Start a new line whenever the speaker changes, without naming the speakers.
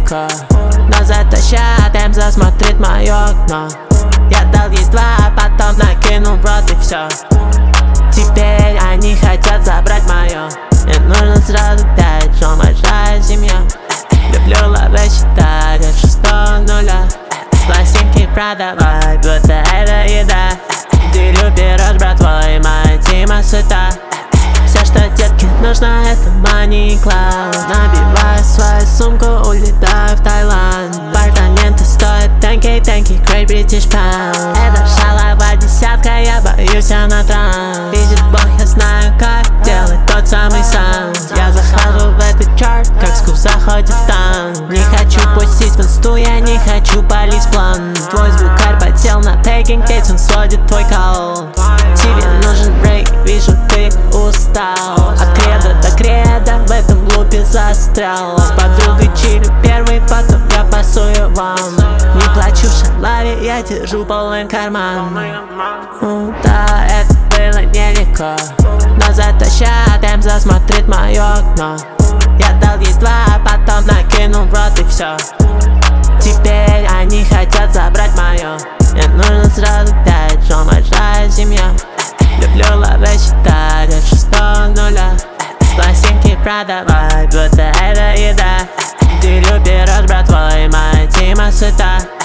нелегко, но зато ща темп засмотрит мое окно. Я дал ей 2, потом накинул в рот и все. Теперь они хотят забрать мое. Мне нужно сразу 5, что большая семья. Люблю лаве считать от 6 нуля. Пластинки продавать, будто это еда. Делю пирог с братвой, моя тима сыта. Все, что детке нужно, это money и cloud. Набиваю свою сумку, улетаю в Таиланд. Апартаменты стоят тенки, Great British Pound. Это шаловая десятка, я боюсь, она транс. Видит Бог, я знаю, как делать тот самый саунд. Я захожу в этот чарт, как скуп заходит в танк. Не хочу пустить в инсту, я не хочу палить план. Твой звукарь потел на тейкинг, ведь он сводит твой кол. Тебе нужен брейк, вижу, ты устал. От кредо до кредо в этом лупе застрял. С подругой чилю первый, потом я пасую вам. Не плачу в шалаве, я держу полный карман. Да, это было нелегко, но зато ща темп засмотрит мое окно. Я дал ей 2, потом накинул в рот и все. Теперь они хотят забрать мое. Мне нужно сразу 5, что большая семья. Люблю лаве считать от 6 нуля. Пластинки продавать, будто это еда. Делю пирог с братвой, моя тима сыта.